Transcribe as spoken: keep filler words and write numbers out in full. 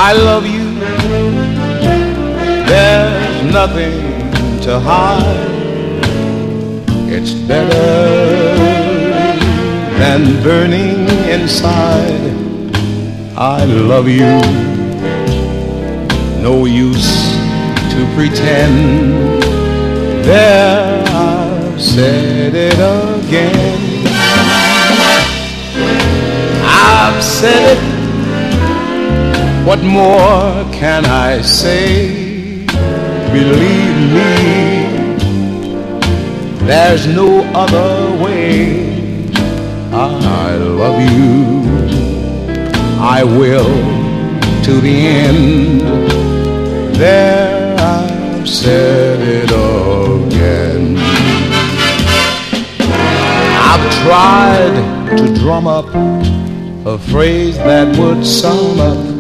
I love you. There's nothing to hide. It's better than burning inside. I love you. No use to pretend. There, I've said it again. I've said it. What more can I say? Believe me, there's no other way. I love you. I will to the end. There, I've said it again. I've tried to drum up a phrase that would sum up